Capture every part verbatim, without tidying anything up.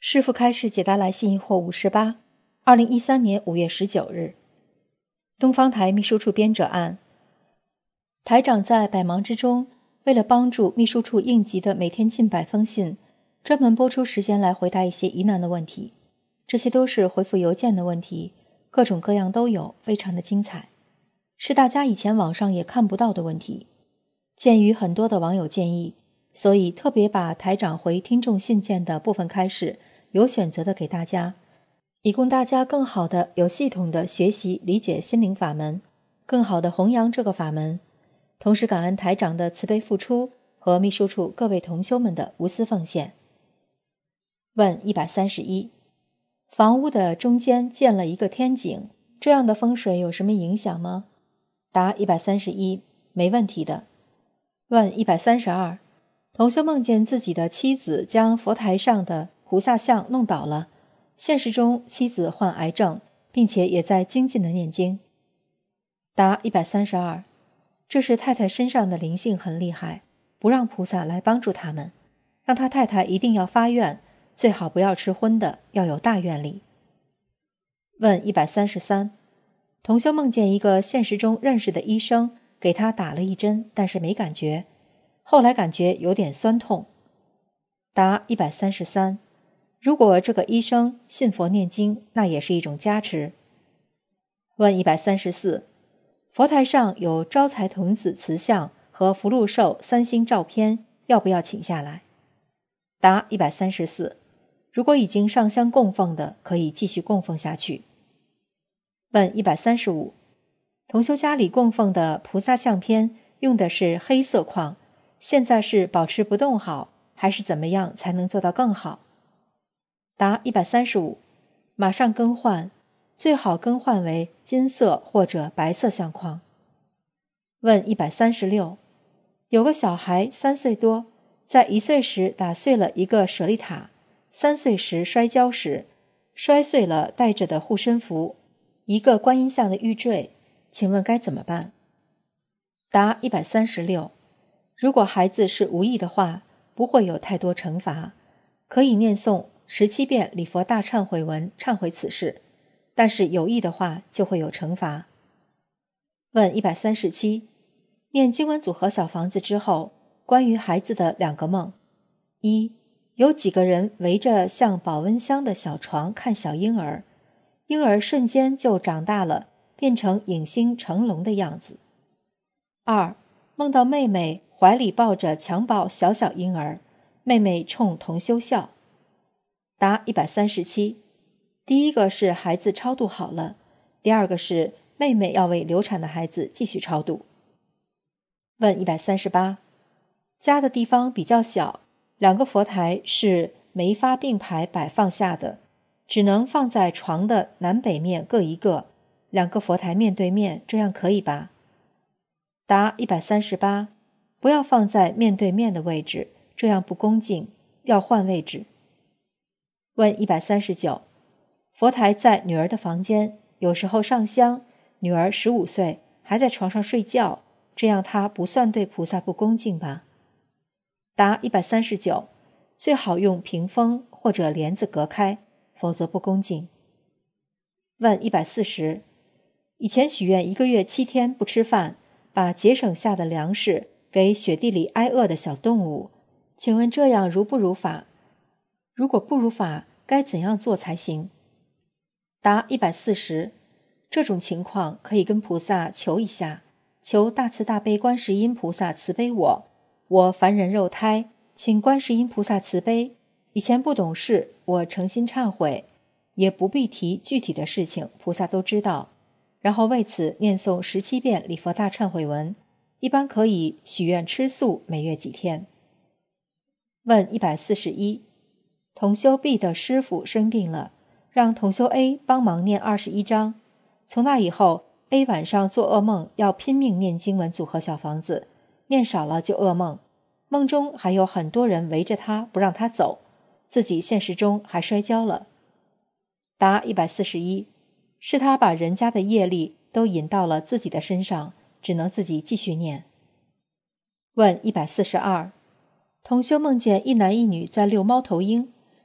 师父开示解答来信或五十八，二零一三年五月十九日。东方台秘书处编者案，台长在百忙之中，为了帮助秘书处应急的每天近百封信，专门拨出时间来回答一些疑难的问题。这些都是回复邮件的问题，各种各样都有，非常的精彩，是大家以前网上也看不到的问题。鉴于很多的网友建议，所以特别把台长回听众信件的部分开示有选择的给大家，以供大家更好的有系统的学习理解心灵法门，更好的弘扬这个法门，同时感恩台长的慈悲付出和秘书处各位同修们的无私奉献。问一百三十一，房屋的中间建了一个天井，这样的风水有什么影响吗？答一百三十一，没问题的。问一百三十二，同修梦见自己的妻子将佛台上的菩萨像弄倒了，现实中妻子患癌症，并且也在精进的念经。答一百三十二，这是太太身上的灵性很厉害，不让菩萨来帮助他们，让他太太一定要发愿，最好不要吃荤的，要有大愿力。问一百三十三，同修梦见一个现实中认识的医生给他打了一针，但是没感觉，后来感觉有点酸痛。答一百三十三，如果这个医生信佛念经，那也是一种加持。问一百三十四，佛台上有招财童子瓷像和福禄寿三星照片，要不要请下来？答一百三十四，如果已经上香供奉的，可以继续供奉下去。问一百三十五，同修家里供奉的菩萨相片用的是黑色框，现在是保持不动好，还是怎么样才能做到更好？答一百三十五，马上更换，最好更换为金色或者白色相框。问一百三十六，有个小孩三岁多，在一岁时打碎了一个舍利塔，三岁时摔跤时摔碎了带着的护身符，一个观音像的玉坠，请问该怎么办？答一百三十六，如果孩子是无意的话，不会有太多惩罚，可以念诵十七遍礼佛大忏悔文忏悔此事，但是有意的话就会有惩罚。问一百三十七，念经文组合小房子之后，关于孩子的两个梦。一，有几个人围着像保温箱的小床看小婴儿，婴儿瞬间就长大了，变成影星成龙的样子。二，梦到妹妹怀里抱着襁褓小小婴儿，妹妹冲同修笑。答一百三十七，第一个是孩子超度好了，第二个是妹妹要为流产的孩子继续超度。问一百三十八，家的地方比较小，两个佛台是没发并排摆放下的，只能放在床的南北面各一个，两个佛台面对面，这样可以吧？答一百三十八，不要放在面对面的位置，这样不恭敬，要换位置。问一百三十九，佛台在女儿的房间，有时候上香，女儿十五岁还在床上睡觉，这样她不算对菩萨不恭敬吧？答一百三十九，最好用屏风或者帘子隔开，否则不恭敬。问一百四十，以前许愿一个月七天不吃饭，把节省下的粮食给雪地里挨饿的小动物，请问这样如不如法？如果不如法，该怎样做才行？答一百四十，这种情况可以跟菩萨求一下，求大慈大悲观世音菩萨慈悲我，我凡人肉胎，请观世音菩萨慈悲，以前不懂事，我诚心忏悔，也不必提具体的事情，菩萨都知道。然后为此念诵十七遍礼佛大忏悔文，一般可以许愿吃素每月几天。问一百四十一，同修 B 的师父生病了，让同修 A 帮忙念二十一章，从那以后 A 晚上做噩梦要拼命念经文组合小房子，念少了就噩梦，梦中还有很多人围着他不让他走，自己现实中还摔跤了。答一百四十一，是他把人家的业力都引到了自己的身上，只能自己继续念。问一百四十二，同修梦见一男一女在遛猫头鹰，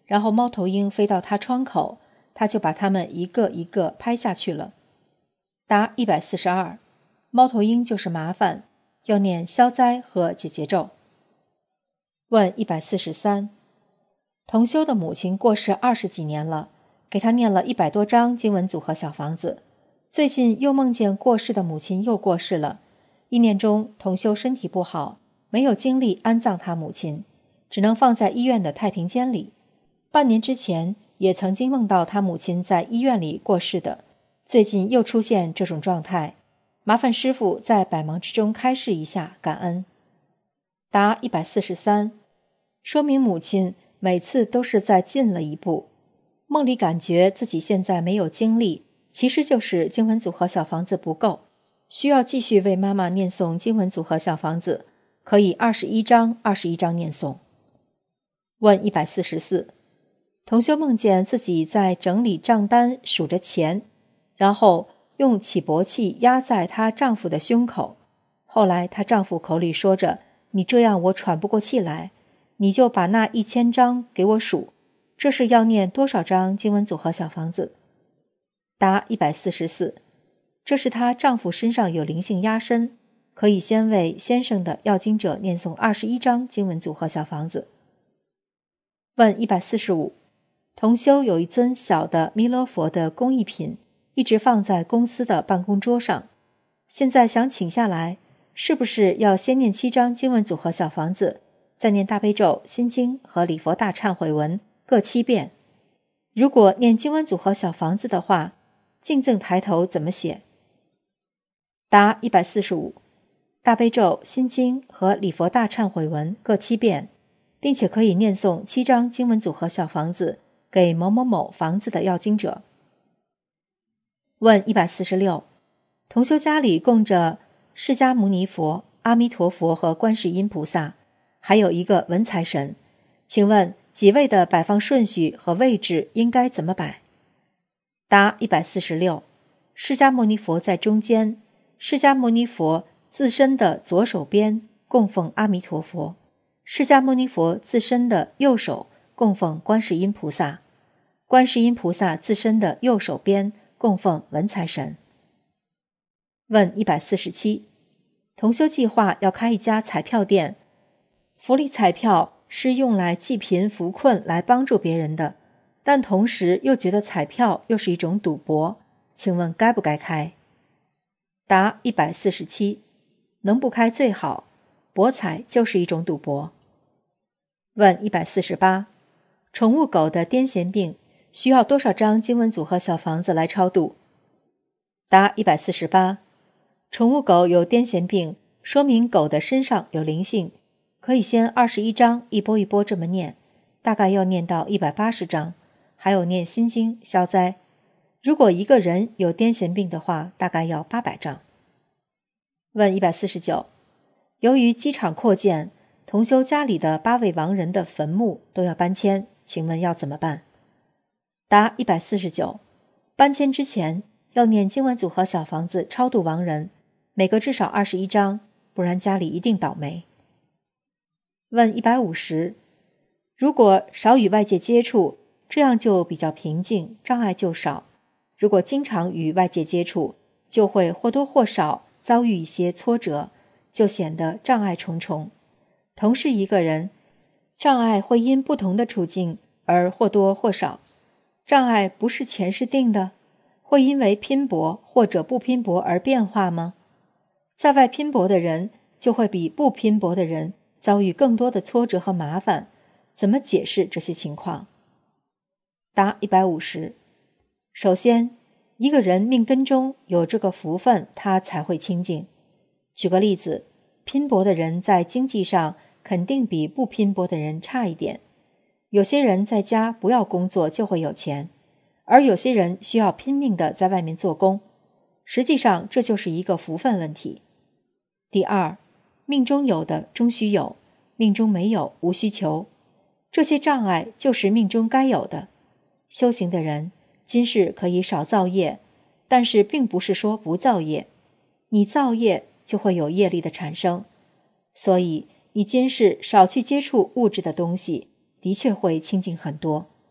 然后猫头鹰飞到他窗口，他就把它们一个一个拍下去了。答一百四十二，猫头鹰就是麻烦，要念消灾和解结咒。问一百四十三，同修的母亲过世二十几年了，给他念了一百多张经文组合小房子，最近又梦见过世的母亲又过世了，意念中同修身体不好，没有精力安葬他母亲，只能放在医院的太平间里。半年之前也曾经梦到他母亲在医院里过世的，最近又出现这种状态，麻烦师父在百忙之中开示一下，感恩。答一百四十三，说明母亲每次都是在进了一步，梦里感觉自己现在没有精力，其实就是经文组合小房子不够，需要继续为妈妈念诵经文组合小房子，可以二十一章二十一章念诵。问一百四十四，同修梦见自己在整理账单数着钱，然后用起搏器压在她丈夫的胸口，后来她丈夫口里说着，你这样我喘不过气来，你就把那一千张给我数，这是要念多少张经文组合小房子？答一百四十四，这是她丈夫身上有灵性压身，可以先为先生的要经者念诵二十一张经文组合小房子。问一百四十五，同修有一尊小的弥勒佛的工艺品，一直放在公司的办公桌上，现在想请下来，是不是要先念七张经文组合小房子，再念大悲咒、心经和礼佛大忏悔文各七遍？如果念经文组合小房子的话，敬赠抬头怎么写？答一百四十五，大悲咒、心经和礼佛大忏悔文各七遍，并且可以念诵七张经文组合小房子给某某某房子的要经者。问一百四十六，同修家里供着释迦牟尼佛、阿弥陀佛和观世音菩萨，还有一个文财神，请问几位的摆放顺序和位置应该怎么摆？答一百四十六，释迦牟尼佛在中间，释迦牟尼佛自身的左手边供奉阿弥陀佛，释迦牟尼佛自身的右手供奉观世音菩萨，观世音菩萨自身的右手边供奉文财神。问一百四十七，同修计划要开一家彩票店，福利彩票是用来济贫扶困来帮助别人的，但同时又觉得彩票又是一种赌博，请问该不该开？答一百四十七，能不开最好，博彩就是一种赌博。问一百四十八，宠物狗的癫痫病需要多少张经文组合小房子来超度？答一百四十八，宠物狗有癫痫病，说明狗的身上有灵性，可以先二十一章一波一波这么念，大概要念到一百八十章，还有念心经消灾。如果一个人有癫痫病的话，大概要八百章。问一百四十九，由于机场扩建，同修家里的八位亡人的坟墓都要搬迁，请问要怎么办？答一百四十九，搬迁之前要念经文组合小房子超度亡人，每个至少二十一章，不然家里一定倒霉。问一百五十，如果少与外界接触，这样就比较平静，障碍就少；如果经常与外界接触，就会或多或少遭遇一些挫折，就显得障碍重重。同是一个人，障碍会因不同的处境而或多或少。障碍不是前世定的，会因为拼搏或者不拼搏而变化吗？在外拼搏的人就会比不拼搏的人遭遇更多的挫折和麻烦，怎么解释这些情况？答一百五十，首先，一个人命根中有这个福分，他才会清净。举个例子，拼搏的人在经济上肯定比不拼搏的人差一点。有些人在家不要工作就会有钱，而有些人需要拼命的在外面做工，实际上这就是一个福分问题。第二，命中有的终须有，命中没有无需求，这些障碍就是命中该有的。修行的人今世可以少造业，但是并不是说不造业，你造业就会有业力的产生，所以你今世少去接触物质的东西，的确会清净很多。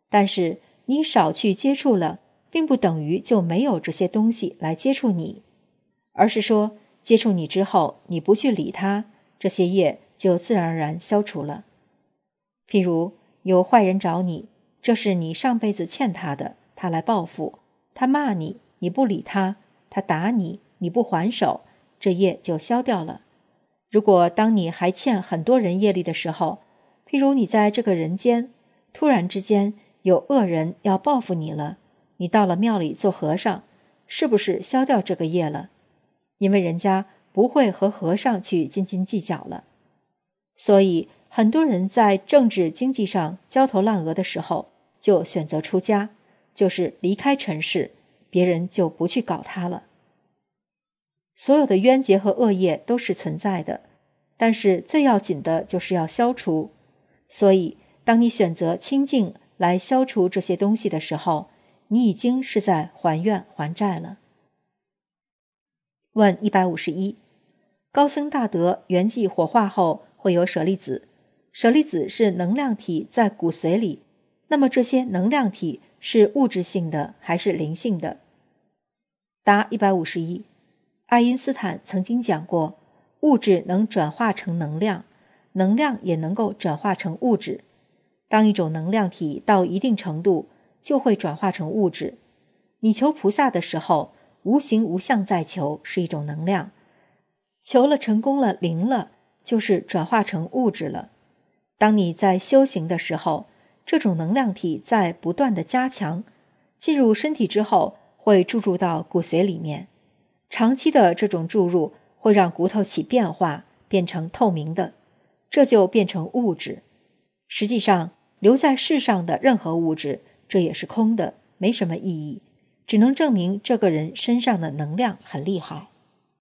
但是你少去接触了，并不等于就没有这些东西来接触你，而是说接触你之后，你不去理它，这些业就自然而然消除了。譬如有坏人找你，这是你上辈子欠他的，他来报复，他骂你，你不理他，他打你，你不还手，这业就消掉了。如果当你还欠很多人业力的时候，譬如你在这个人间，突然之间有恶人要报复你了，你到了庙里做和尚，是不是消掉这个业了？因为人家不会和和尚去斤斤计较了。所以很多人在政治经济上焦头烂额的时候，就选择出家，就是离开尘世，别人就不去搞他了。所有的冤结和恶业都是存在的，但是最要紧的就是要消除。所以当你选择清净来消除这些东西的时候，你已经是在还愿还债了。问一百五十一，高僧大德圆寂火化后会有舍利子，舍利子是能量体在骨髓里，那么这些能量体是物质性的还是灵性的？答一百五十一，爱因斯坦曾经讲过，物质能转化成能量，能量也能够转化成物质。当一种能量体到一定程度，就会转化成物质。你求菩萨的时候，无形无相在求是一种能量，求了成功了灵了，就是转化成物质了。当你在修行的时候，这种能量体在不断的加强，进入身体之后会注入到骨髓里面，长期的这种注入会让骨头起变化，变成透明的，这就变成物质。实际上留在世上的任何物质，这也是空的，没什么意义，只能证明这个人身上的能量很厉害。